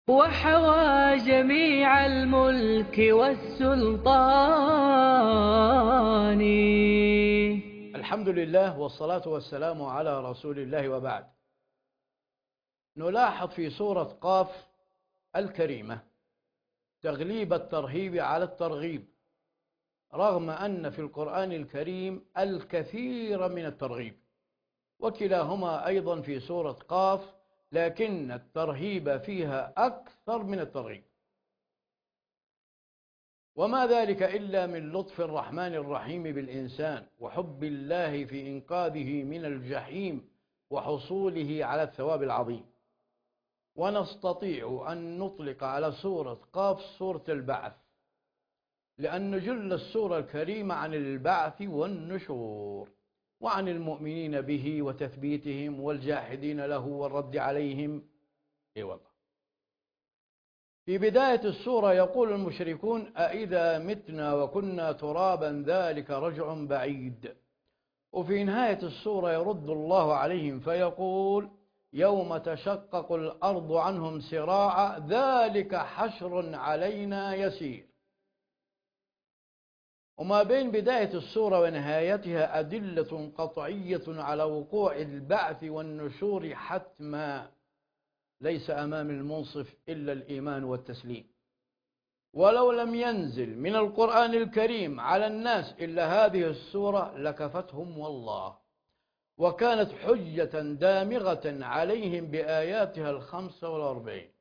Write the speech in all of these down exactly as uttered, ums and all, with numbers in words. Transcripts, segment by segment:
وحوى جميع الملك والسلطان. الحمد لله والصلاة والسلام على رسول الله، وبعد. نلاحظ في سورة قاف الكريمة تغليب الترهيب على الترغيب، رغم أن في القرآن الكريم الكثير من الترغيب، وكلاهما أيضا في سورة قاف، لكن الترهيب فيها أكثر من الترغيب. وما ذلك إلا من لطف الرحمن الرحيم بالإنسان، وحب الله في إنقاذه من الجحيم وحصوله على الثواب العظيم. ونستطيع أن نطلق على سورة قاف سورة البعث، لأن جل السورة الكريمة عن البعث والنشور، وعن المؤمنين به وتثبيتهم، والجاحدين له والرد عليهم. إي والله. في بداية السورة يقول المشركون: أإذا متنا وكنا ترابا ذلك رجع بعيد. وفي نهاية السورة يرد الله عليهم فيقول: يوم تشقق الأرض عنهم سراعا ذلك حشر علينا يسير. وما بين بداية السورة ونهايتها أدلة قطعية على وقوع البعث والنشور حتما، ليس أمام المنصف إلا الإيمان والتسليم. ولو لم ينزل من القرآن الكريم على الناس إلا هذه السورة لكفتهم والله، وكانت حجة دامغة عليهم بآياتها الخمسة والأربعين.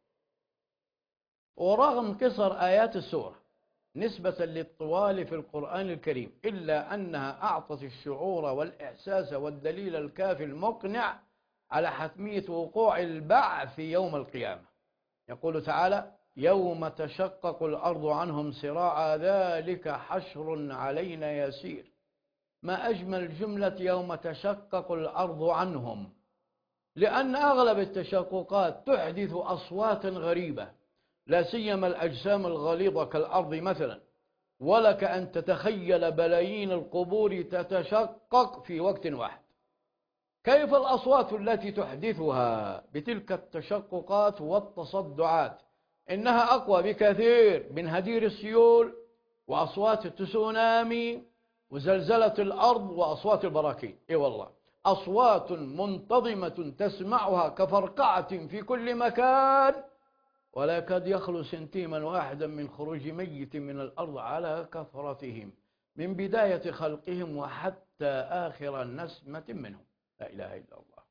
ورغم قصر آيات السورة نسبة للطوال في القرآن الكريم، إلا أنها أعطت الشعور والإحساس والدليل الكافي المقنع على حتمية وقوع البعث يوم القيامة. يقول تعالى: يوم تشقق الأرض عنهم سراعا ذلك حشر علينا يسير. ما أجمل جملة يوم تشقق الأرض عنهم، لأن أغلب التشققات تحدث أصوات غريبة، لا سيما الأجسام الغليظة كالأرض مثلا. ولك أن تتخيل بلايين القبور تتشقق في وقت واحد. كيف الأصوات التي تحدثها بتلك التشققات والتصدعات؟ إنها أقوى بكثير من هدير السيول وأصوات التسونامي وزلزلة الأرض وأصوات البراكين. إي والله، أصوات منتظمة تسمعها كفرقعة في كل مكان، ولا يكاد يخلو سنتيما واحدا من خروج ميت من الأرض على كثرتهم، من بداية خلقهم وحتى آخر نسمة منهم. لا إله إلا الله.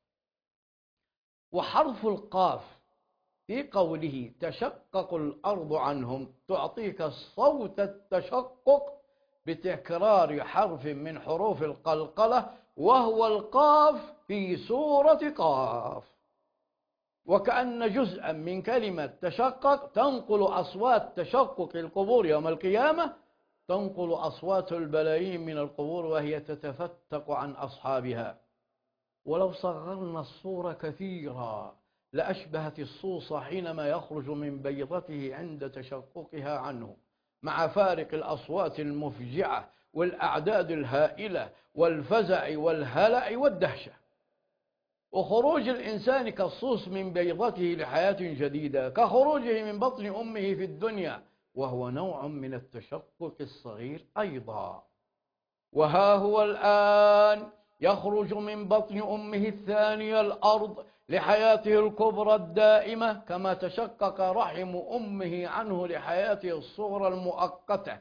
وحرف القاف في قوله تشقق الأرض عنهم تعطيك صوت التشقق بتكرار حرف من حروف القلقلة، وهو القاف في سورة قاف. وكأن جزءا من كلمة تشقق تنقل أصوات تشقق القبور يوم القيامة، تنقل أصوات البلايين من القبور وهي تتفتق عن أصحابها. ولو صغرنا الصورة كثيرا لأشبهت الصوص حينما يخرج من بيضته عند تشققها عنه، مع فارق الأصوات المفجعة والأعداد الهائلة والفزع والهلع والدهشة. وخروج الإنسان كالصوص من بيضته لحياة جديدة، كخروجه من بطن أمه في الدنيا، وهو نوع من التشقق الصغير أيضا. وها هو الآن يخرج من بطن أمه الثانية الأرض لحياته الكبرى الدائمة، كما تشقق رحم أمه عنه لحياته الصغرى المؤقتة.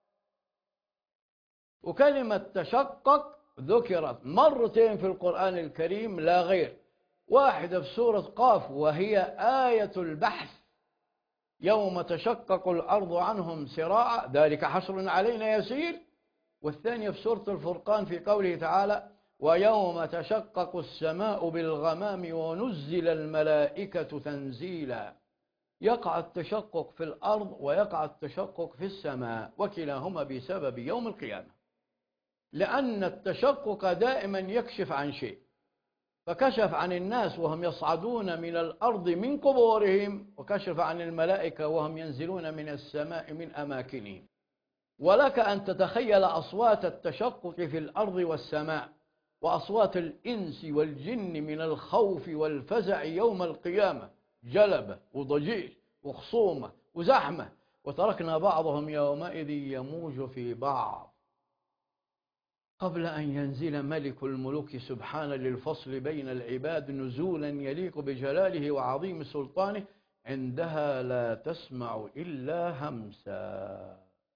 وكلمة تشقق ذكرت مرتين في القرآن الكريم لا غير، واحدة في سورة قاف وهي آية البحث: يوم تشقق الأرض عنهم سراعا ذلك حشر علينا يسير. والثانية في سورة الفرقان في قوله تعالى: ويوم تشقق السماء بالغمام ونزل الملائكة تنزيلا. يقع التشقق في الأرض ويقع التشقق في السماء، وكلاهما بسبب يوم القيامة، لأن التشقق دائما يكشف عن شيء، فكشف عن الناس وهم يصعدون من الأرض من قبورهم، وكشف عن الملائكة وهم ينزلون من السماء من أماكنهم. ولك أن تتخيل أصوات التشقق في الأرض والسماء، وأصوات الإنس والجن من الخوف والفزع يوم القيامة، جلبة وضجيج وخصومة وزحمة، وتركنا بعضهم يومئذ يموج في بعض قبل أن ينزل ملك الملوك سبحانه للفصل بين العباد نزولا يليق بجلاله وعظيم سلطانه. عندها لا تسمع إلا همسا،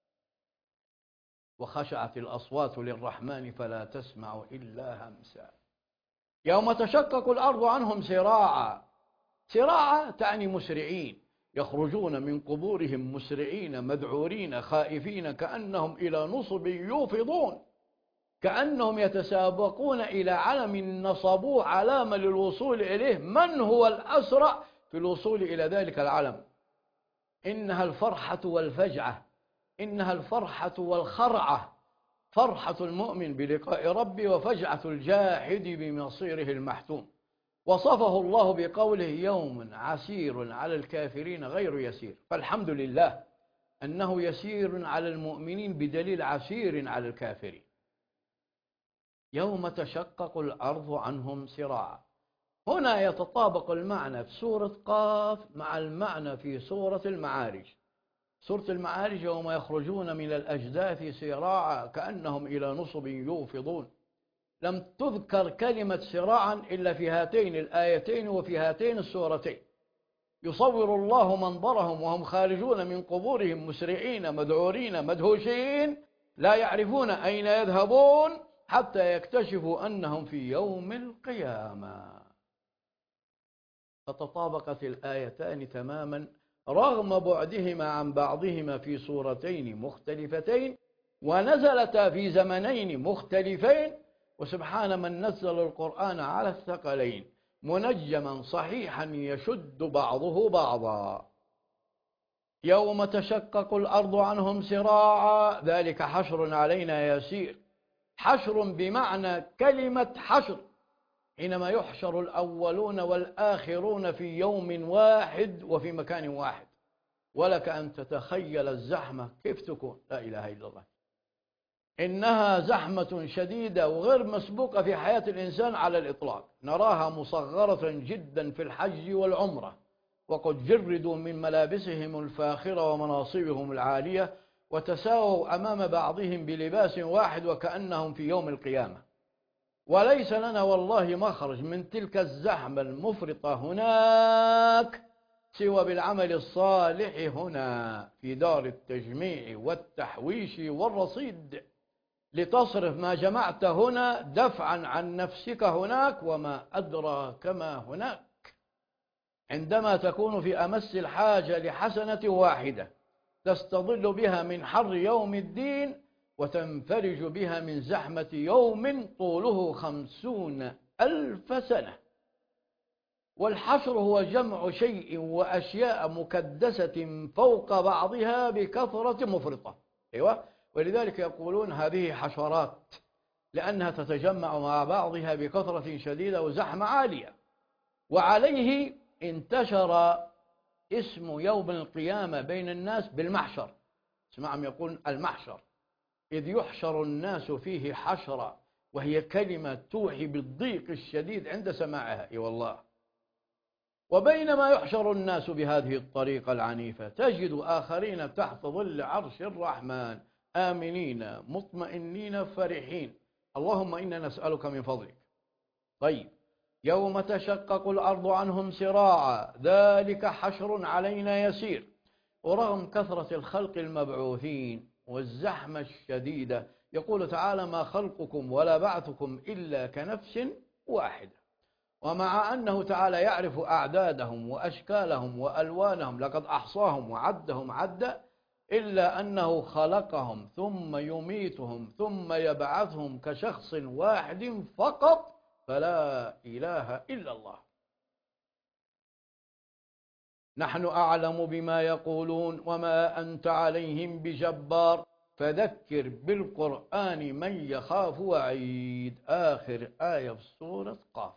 وخشعت الأصوات للرحمن فلا تسمع إلا همسا. يوم تشقق الأرض عنهم سراعا، سراعا تعني مسرعين، يخرجون من قبورهم مسرعين مذعورين خائفين كأنهم إلى نصب يوفضون، كأنهم يتسابقون إلى علم نصبوه علامة للوصول إليه. من هو الأسرع في الوصول إلى ذلك العلم؟ إنها الفرحة والفجعة، إنها الفرحة والخرعة، فرحة المؤمن بلقاء ربه وفجعة الجاحد بمصيره المحتوم. وصفه الله بقوله يوم عسير على الكافرين غير يسير، فالحمد لله أنه يسير على المؤمنين بدليل عسير على الكافرين. يوم تشقق الأرض عنهم سراعا، هنا يتطابق المعنى في سورة قاف مع المعنى في سورة المعارج. سورة المعارج يوم يخرجون من الأجداث سراعا كأنهم إلى نصب يوفضون. لم تذكر كلمة سراعا إلا في هاتين الآيتين وفي هاتين السورتين. يصور الله منظرهم وهم خارجون من قبورهم مسرعين مذعورين مدهوشين، لا يعرفون أين يذهبون حتى يكتشفوا أنهم في يوم القيامة. فتطابقت الآيتان تماما رغم بعدهما عن بعضهما في سورتين مختلفتين، ونزلتا في زمنين مختلفين. وسبحان من نزل القرآن على الثقلين منجما صحيحا يشد بعضه بعضا. يوم تشقق الأرض عنهم سراعا، ذلك حشر علينا يسير. حشر بمعنى كلمة حشر، حينما يحشر الأولون والآخرون في يوم واحد وفي مكان واحد. ولك أن تتخيل الزحمة كيف تكون، لا إله إلا الله. إنها زحمة شديدة وغير مسبوقة في حياة الإنسان على الإطلاق. نراها مصغرة جدا في الحج والعمرة، وقد جردوا من ملابسهم الفاخرة ومناصبهم العالية، وتساووا أمام بعضهم بلباس واحد وكأنهم في يوم القيامة. وليس لنا والله مخرج من تلك الزحمة المفرطة هناك سوى بالعمل الصالح هنا في دار التجميع والتحويش والرصيد، لتصرف ما جمعت هنا دفعا عن نفسك هناك وما أدراك ما هناك. عندما تكون في أمس الحاجة لحسنة واحدة تستظل بها من حر يوم الدين، وتنفرج بها من زحمة يوم طوله خمسون ألف سنة. والحشر هو جمع شيء وأشياء مكدسة فوق بعضها بكثرة مفرطة. أيوة، ولذلك يقولون هذه حشرات، لأنها تتجمع مع بعضها بكثرة شديدة وزحمة عالية. وعليه انتشر اسم يوم القيامة بين الناس بالمحشر. اسمعهم يقول المحشر، إذ يحشر الناس فيه حشرا، وهي كلمة توحي بالضيق الشديد عند سماعها. اي والله. وبينما يحشر الناس بهذه الطريقة العنيفة تجد آخرين تحت ظل عرش الرحمن آمنين مطمئنين فرحين. اللهم إنا نسألك من فضلك. طيب، يوم تشقق الأرض عنهم سراعا، ذلك حشر علينا يسير. ورغم كثرة الخلق المبعوثين والزحمة الشديدة يقول تعالى ما خلقكم ولا بعثكم إلا كنفس واحدة. ومع أنه تعالى يعرف أعدادهم وأشكالهم وألوانهم، لقد أحصاهم وعدهم عدا، إلا أنه خلقهم ثم يميتهم ثم يبعثهم كشخص واحد فقط، فلا إله إلا الله. نحن أعلم بما يقولون وما أنت عليهم بجبار، فذكر بالقرآن من يخاف وعيد. آخر آية في سورة قاف.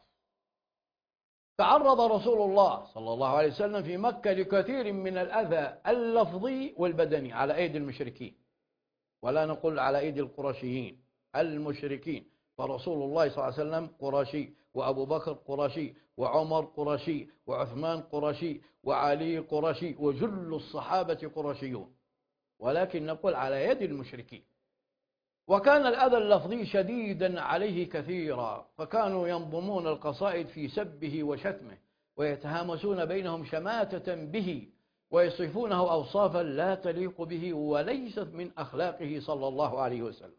تعرض رسول الله صلى الله عليه وسلم في مكة لكثير من الأذى اللفظي والبدني على أيدي المشركين، ولا نقول على أيدي القرشيين، المشركين. فرسول الله صلى الله عليه وسلم قرشي، وأبو بكر قرشي، وعمر قرشي، وعثمان قرشي، وعلي قرشي، وجل الصحابة قرشيون، ولكن نقول على يد المشركين. وكان الأذى اللفظي شديدا عليه كثيرا، فكانوا ينظمون القصائد في سبه وشتمه، ويتهامسون بينهم شماتة به، ويصفونه أوصافا لا تليق به وليست من أخلاقه صلى الله عليه وسلم.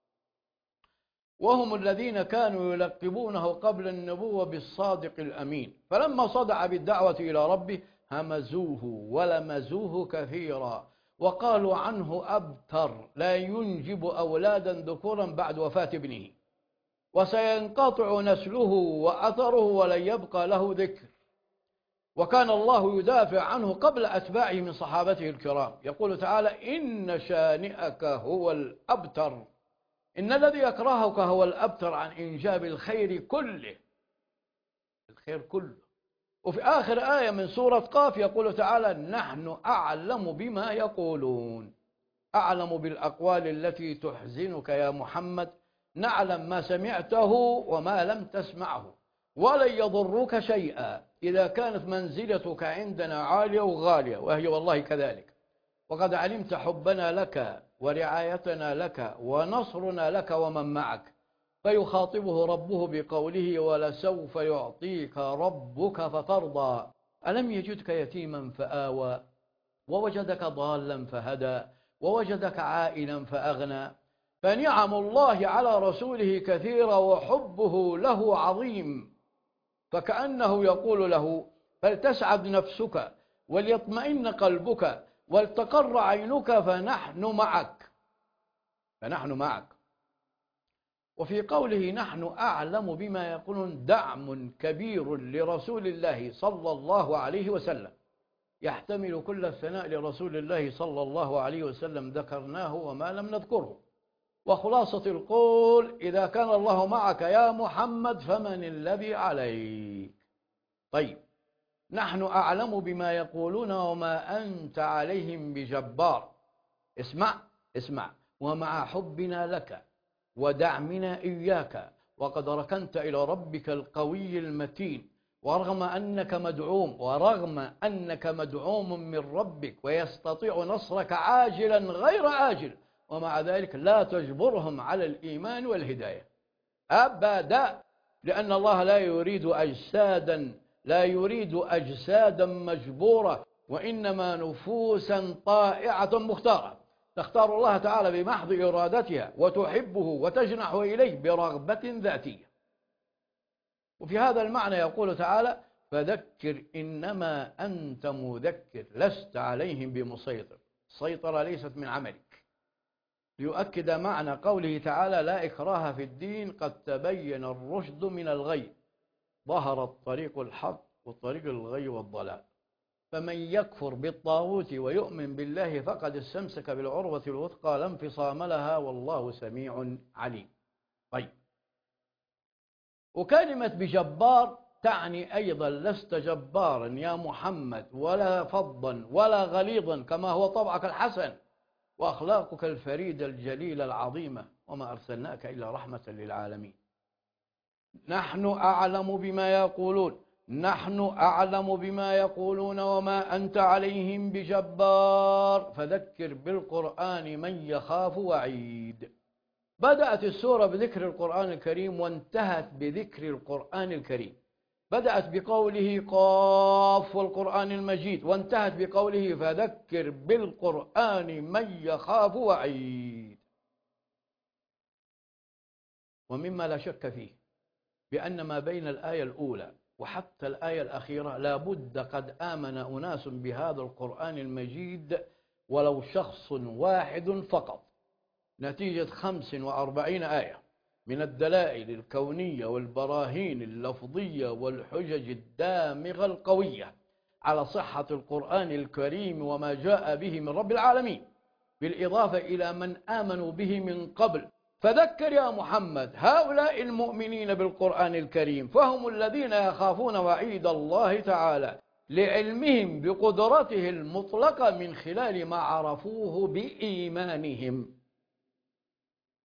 وهم الذين كانوا يلقبونه قبل النبوة بالصادق الأمين، فلما صدع بالدعوة إلى ربه همزوه ولمزوه كثيرا، وقالوا عنه أبتر لا ينجب أولادا ذكورا بعد وفاة ابنه، وسينقطع نسله وأثره ولن يبقى له ذكر. وكان الله يدافع عنه قبل أتباعه من صحابته الكرام، يقول تعالى: إن شانئك هو الأبتر، إن الذي يكرهك هو الأبتر عن إنجاب الخير كله، الخير كله. وفي آخر آية من سورة قاف يقول تعالى: نحن أعلم بما يقولون، أعلم بالأقوال التي تحزنك يا محمد، نعلم ما سمعته وما لم تسمعه، ولن يضروك شيئا إذا كانت منزلتك عندنا عالية وغالية، وهي والله كذلك، وقد علمت حبنا لك ورعايتنا لك ونصرنا لك ومن معك. فيخاطبه ربه بقوله: ولسوف يعطيك ربك فترضى، ألم يجدك يتيما فآوى، ووجدك ضالا فهدى، ووجدك عائلا فأغنى. فنعم الله على رسوله كثيرة وحبه له عظيم، فكأنه يقول له: فلتسعد نفسك وليطمئن قلبك ولتقر عينك فنحن معك، فنحن معك. وفي قوله نحن أعلم بما يقولون دعم كبير لرسول الله صلى الله عليه وسلم، يحتمل كل الثناء لرسول الله صلى الله عليه وسلم ذكرناه وما لم نذكره. وخلاصة القول: إذا كان الله معك يا محمد فمن الذي عليك؟ طيب، نحن أعلم بما يقولون وما أنت عليهم بجبار. اسمع اسمع، ومع حبنا لك ودعمنا إياك، وقد ركنت إلى ربك القوي المتين، ورغم أنك مدعوم ورغم أنك مدعوم من ربك ويستطيع نصرك عاجلا غير آجل، ومع ذلك لا تجبرهم على الإيمان والهداية أبدا، لأن الله لا يريد أجسادا لا يريد أجسادا مجبورة، وإنما نفوسا طائعة مختارة تختار الله تعالى بمحض إرادتها وتحبه وتجنح إليه برغبة ذاتية. وفي هذا المعنى يقول تعالى: فذكر إنما أنت مذكر لست عليهم بمسيطر. السيطرة ليست من عملك، ليؤكد معنى قوله تعالى: لا إكراه في الدين قد تبين الرشد من الغي، ظهر الطريق الحق والطريق الغي والضلال، فمن يكفر بالطاغوت ويؤمن بالله فقد استمسك بالعروة الوثقى لا انفصام لها، والله سميع عليم. طيب، وكلمة بجبار تعني أيضا لست جبارا يا محمد ولا فظا ولا غليظا، كما هو طبعك الحسن وأخلاقك الفريدة الجليلة العظيمة، وما أرسلناك إلا رحمة للعالمين. نحن أعلم بما يقولون، نحن أعلم بما يقولون وما أنت عليهم بجبار، فذكر بالقرآن من يخاف وعيد. بدأت السورة بذكر القرآن الكريم وانتهت بذكر القرآن الكريم. بدأت بقوله قاف والقرآن المجيد، وانتهت بقوله فذكر بالقرآن من يخاف وعيد. ومما لا شك فيه بأن ما بين الآية الأولى وحتى الآية الأخيرة لابد قد آمن أناس بهذا القرآن المجيد ولو شخص واحد فقط، نتيجة خمس وأربعين آية من الدلائل الكونية والبراهين اللفظية والحجج الدامغة القوية على صحة القرآن الكريم وما جاء به من رب العالمين، بالإضافة إلى من آمنوا به من قبل. فذكر يا محمد هؤلاء المؤمنين بالقرآن الكريم، فهم الذين يخافون وعيد الله تعالى لعلمهم بقدرته المطلقة من خلال ما عرفوه بإيمانهم.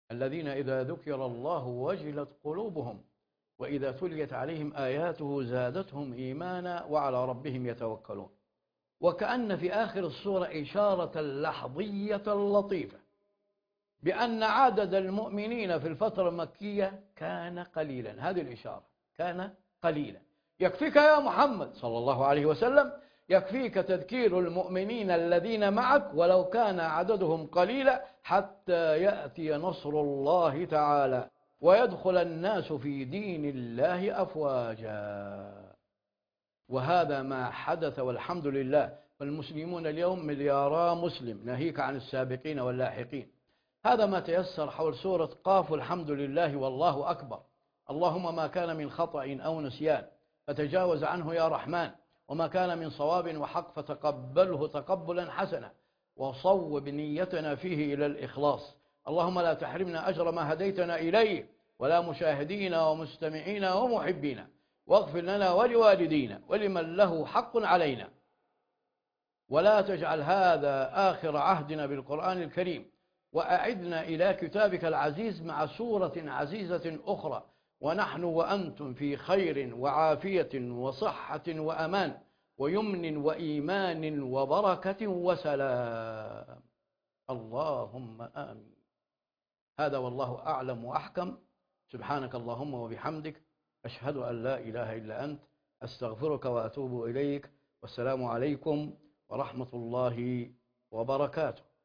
الذين إذا ذكر الله وجلت قلوبهم وإذا تليت عليهم آياته زادتهم إيمانا وعلى ربهم يتوكلون. وكأن في آخر السورة إشارة لحظية لطيفة بأن عدد المؤمنين في الفترة المكية كان قليلا. هذه الإشارة كان قليلا. يكفيك يا محمد صلى الله عليه وسلم، يكفيك تذكير المؤمنين الذين معك ولو كان عددهم قليلا حتى يأتي نصر الله تعالى ويدخل الناس في دين الله أفواجا. وهذا ما حدث والحمد لله. فالمسلمون اليوم مليارا مسلم، ناهيك عن السابقين واللاحقين. هذا ما تيسر حول سورة قاف، الحمد لله والله أكبر. اللهم ما كان من خطأ أو نسيان فتجاوز عنه يا رحمن، وما كان من صواب وحق فتقبله تقبلا حسنا، وصوب نيتنا فيه إلى الإخلاص. اللهم لا تحرمنا أجر ما هديتنا إليه، ولا مشاهدينا ومستمعينا ومحبينا، واغفر لنا ولوالدينا ولمن له حق علينا. ولا تجعل هذا آخر عهدنا بالقرآن الكريم، وأعدنا إلى كتابك العزيز مع سورة عزيزة أخرى، ونحن وأنتم في خير وعافية وصحة وأمان ويمن وإيمان وبركة وسلام. اللهم آمين. هذا والله أعلم وأحكم. سبحانك اللهم وبحمدك، أشهد أن لا إله إلا أنت، أستغفرك وأتوب إليك. والسلام عليكم ورحمة الله وبركاته.